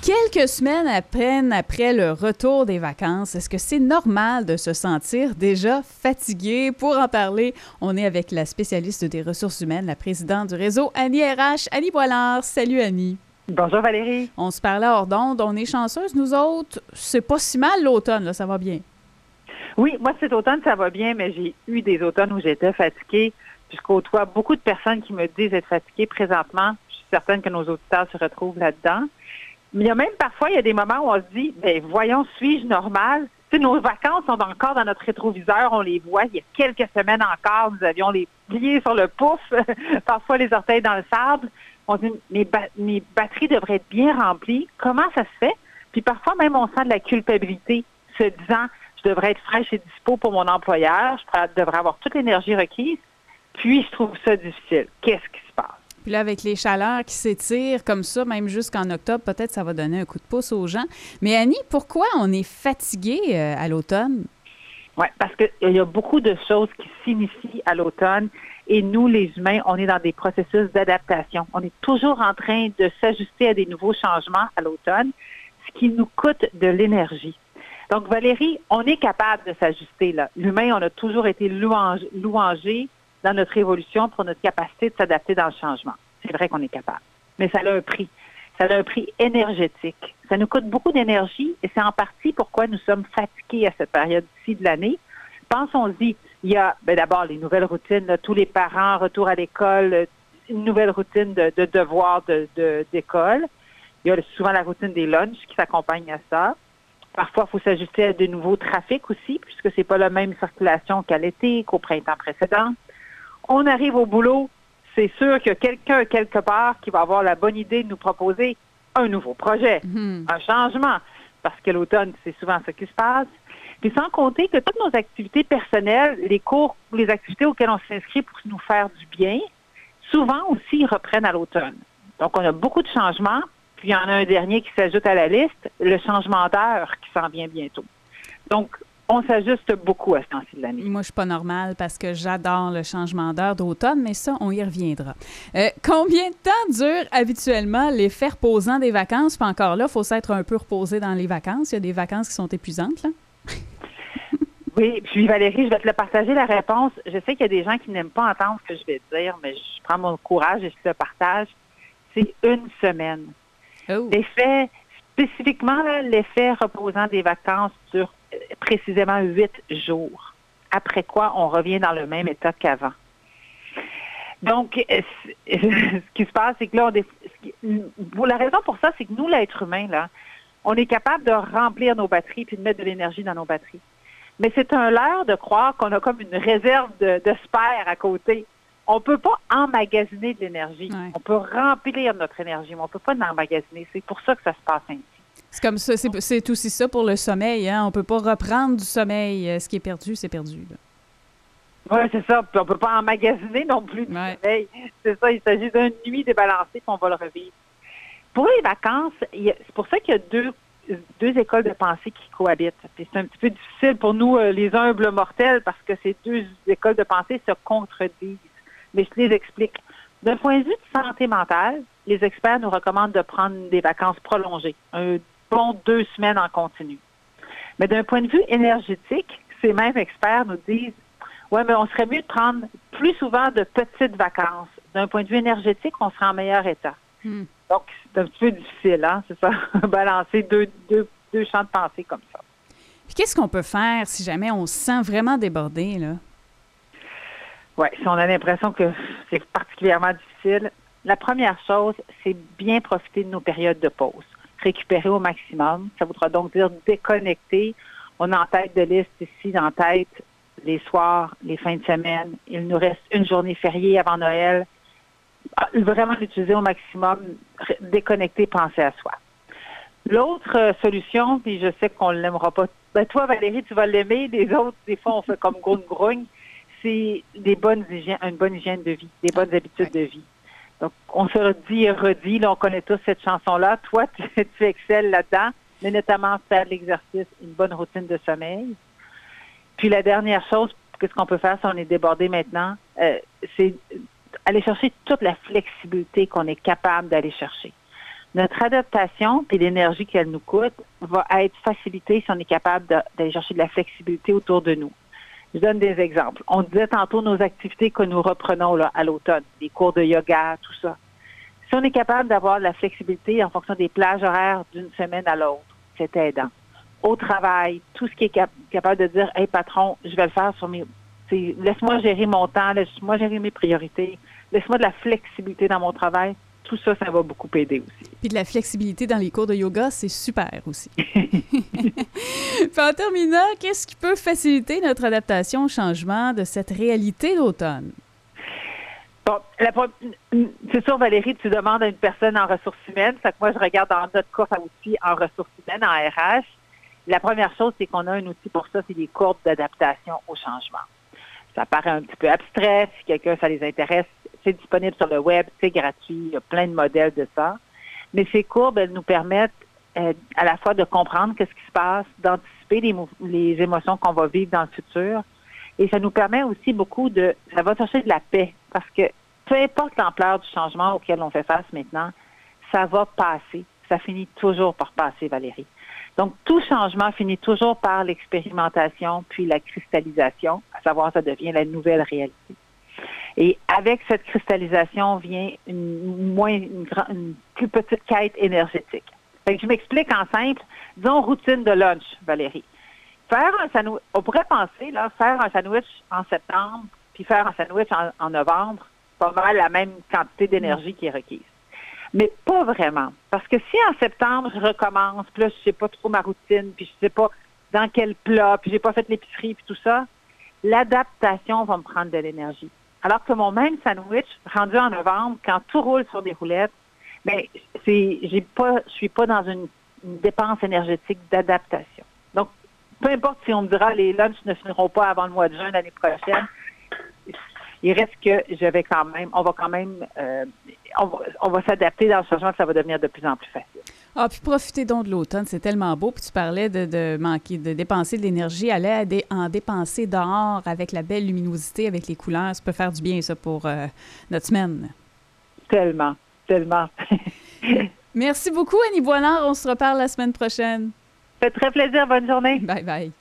Quelques semaines à peine après le retour des vacances, est-ce que c'est normal de se sentir déjà fatigué? Pour en parler, on est avec la spécialiste des ressources humaines, la présidente du réseau Annie RH, Annie Boilard. Salut Annie. Bonjour Valérie. On se parlait hors d'onde, on est chanceuses, nous autres. C'est pas si mal l'automne, là, ça va bien. Oui, moi cet automne, ça va bien, mais j'ai eu des automnes où j'étais fatiguée. Puis je côtoie beaucoup de personnes qui me disent être fatiguées présentement. Je suis certaine que nos auditeurs se retrouvent là-dedans. Mais il y a même parfois, il y a des moments où on se dit, ben voyons, suis-je normal? Tu sais, nos vacances sont encore dans notre rétroviseur, on les voit. Il y a quelques semaines encore, nous avions les pieds sur le pouf, parfois les orteils dans le sable. On se dit, mes batteries devraient être bien remplies. Comment ça se fait? Puis parfois même, on sent de la culpabilité, se disant, je devrais être fraîche et dispo pour mon employeur, je devrais avoir toute l'énergie requise. Puis, je trouve ça difficile. Qu'est-ce qui se passe? Puis là, avec les chaleurs qui s'étirent comme ça, même jusqu'en octobre, peut-être ça va donner un coup de pouce aux gens. Mais Annie, pourquoi on est fatigué à l'automne? Oui, parce qu'il y a beaucoup de choses qui s'initient à l'automne. Et nous, les humains, on est dans des processus d'adaptation. On est toujours en train de s'ajuster à des nouveaux changements à l'automne, ce qui nous coûte de l'énergie. Donc, Valérie, on est capable de s'ajuster, là. L'humain, on a toujours été louangé dans notre évolution pour notre capacité de s'adapter dans le changement. C'est vrai qu'on est capable. Mais ça a un prix. Ça a un prix énergétique. Ça nous coûte beaucoup d'énergie et c'est en partie pourquoi nous sommes fatigués à cette période-ci de l'année. Pensons-y, il y a d'abord les nouvelles routines, là, tous les parents, retour à l'école, une nouvelle routine de devoirs d'école. Il y a souvent la routine des lunchs qui s'accompagne à ça. Parfois, il faut s'ajuster à de nouveaux trafics aussi, puisque c'est pas la même circulation qu'à l'été, qu'au printemps précédent. On arrive au boulot, c'est sûr qu'il y a quelqu'un quelque part qui va avoir la bonne idée de nous proposer un nouveau projet, un changement, parce que l'automne, c'est souvent ce qui se passe. Puis sans compter que toutes nos activités personnelles, les cours, les activités auxquelles on s'inscrit pour nous faire du bien, souvent aussi reprennent à l'automne. Donc, on a beaucoup de changements. Puis, il y en a un dernier qui s'ajoute à la liste, le changement d'heure qui s'en vient bientôt. Donc, on s'ajuste beaucoup à ce temps-ci de l'année. Moi, je suis pas normale parce que j'adore le changement d'heure d'automne, mais ça, on y reviendra. Combien de temps dure habituellement l'effet reposant des vacances? Puis encore là, il faut s'être un peu reposé dans les vacances. Il y a des vacances qui sont épuisantes, là. Oui, puis Valérie, je vais te le partager la réponse. Je sais qu'il y a des gens qui n'aiment pas entendre ce que je vais dire, mais je prends mon courage et je te le partage. C'est une semaine. Oh. L'effet, spécifiquement, là, l'effet reposant des vacances dure précisément 8 jours. Après quoi, on revient dans le même état qu'avant. Donc, ce qui se passe, c'est que là, la raison pour ça, c'est que nous, l'être humain, là, on est capable de remplir nos batteries puis de mettre de l'énergie dans nos batteries. Mais c'est un leurre de croire qu'on a comme une réserve de spare à côté. On ne peut pas emmagasiner de l'énergie. Ouais. On peut remplir notre énergie, mais on ne peut pas l'emmagasiner. C'est pour ça que ça se passe ainsi. C'est comme ça, c'est aussi ça pour le sommeil. Hein? On ne peut pas reprendre du sommeil. Ce qui est perdu, c'est perdu. Oui, c'est ça. Puis on ne peut pas emmagasiner non plus du sommeil. C'est ça, il s'agit d'une nuit débalancée, puis on va le revivre. Pour les vacances, c'est pour ça qu'il y a deux écoles de pensée qui cohabitent. Puis c'est un petit peu difficile pour nous, les humbles mortels, parce que ces deux écoles de pensée se contredisent. Mais je les explique. D'un point de vue de santé mentale, les experts nous recommandent de prendre des vacances prolongées, un bon 2 semaines en continu. Mais d'un point de vue énergétique, ces mêmes experts nous disent, ouais, mais on serait mieux de prendre plus souvent de petites vacances. D'un point de vue énergétique, on serait en meilleur état. Donc, c'est un petit peu difficile, hein, c'est ça, balancer deux champs de pensée comme ça. Puis qu'est-ce qu'on peut faire si jamais on se sent vraiment débordé, là? Oui, si on a l'impression que c'est particulièrement difficile, la première chose, c'est bien profiter de nos périodes de pause. Récupérer au maximum. Ça voudra donc dire déconnecter. On a en tête de liste ici, en tête, les soirs, les fins de semaine. Il nous reste une journée fériée avant Noël. Vraiment l'utiliser au maximum, déconnecter, penser à soi. L'autre solution, puis je sais qu'on ne l'aimera pas. Ben toi, Valérie, tu vas l'aimer. Les autres, des fois, on fait comme grogne-grogne. C'est une bonne hygiène de vie, des bonnes habitudes de vie. Donc, on se le dit et redit, là, on connaît tous cette chanson-là. Toi, tu excelles là-dedans, mais notamment faire de l'exercice, une bonne routine de sommeil. Puis la dernière chose, qu'est-ce qu'on peut faire si on est débordé maintenant, c'est aller chercher toute la flexibilité qu'on est capable d'aller chercher. Notre adaptation puis l'énergie qu'elle nous coûte va être facilitée si on est capable d'aller chercher de la flexibilité autour de nous. Je donne des exemples. On disait tantôt nos activités que nous reprenons là, à l'automne, les cours de yoga, tout ça. Si on est capable d'avoir de la flexibilité en fonction des plages horaires d'une semaine à l'autre, c'est aidant. Au travail, tout ce qui est capable de dire « Hey patron, je vais le faire sur mes... Laisse-moi gérer mon temps, laisse-moi gérer mes priorités, laisse-moi de la flexibilité dans mon travail », tout ça, ça va beaucoup aider aussi. Puis de la flexibilité dans les cours de yoga, c'est super aussi. Puis en terminant, qu'est-ce qui peut faciliter notre adaptation au changement de cette réalité d'automne? Bon, c'est sûr, Valérie, tu demandes à une personne en ressources humaines. Fait que moi, je regarde dans notre course à outils en ressources humaines, en RH. La première chose, c'est qu'on a un outil pour ça, c'est les courbes d'adaptation au changement. Ça paraît un petit peu abstrait. Si quelqu'un, ça les intéresse, c'est disponible sur le web, c'est gratuit. Il y a plein de modèles de ça. Mais ces courbes, elles nous permettent à la fois de comprendre qu'est-ce qui se passe, d'anticiper les émotions qu'on va vivre dans le futur. Et ça nous permet aussi beaucoup ça va chercher de la paix. Parce que peu importe l'ampleur du changement auquel on fait face maintenant, ça va passer. Ça finit toujours par passer, Valérie. Donc, tout changement finit toujours par l'expérimentation puis la cristallisation, à savoir ça devient la nouvelle réalité. Et avec cette cristallisation vient une plus petite quête énergétique. Fait que je m'explique en simple. Disons routine de lunch, Valérie. Faire un sandwich, on pourrait penser, là, faire un sandwich en septembre puis faire un sandwich en novembre, pas mal la même quantité d'énergie qui est requise. Mais pas vraiment. Parce que si en septembre, je recommence, puis là, je sais pas trop ma routine, puis je sais pas dans quel plat, puis j'ai pas fait l'épicerie, puis tout ça, l'adaptation va me prendre de l'énergie. Alors que mon même sandwich, rendu en novembre, quand tout roule sur des roulettes, bien, je suis pas dans une dépense énergétique d'adaptation. Donc, peu importe si on me dira les lunchs ne finiront pas avant le mois de juin l'année prochaine, il reste que on va s'adapter dans le changement, que ça va devenir de plus en plus facile. Ah, puis profitez donc de l'automne, c'est tellement beau. Puis tu parlais de manquer, de dépenser de l'énergie, aller en dépenser dehors avec la belle luminosité, avec les couleurs, ça peut faire du bien ça pour notre semaine. Tellement, tellement. Merci beaucoup Annie Boilard, on se reparle la semaine prochaine. Ça fait très plaisir, bonne journée. Bye bye.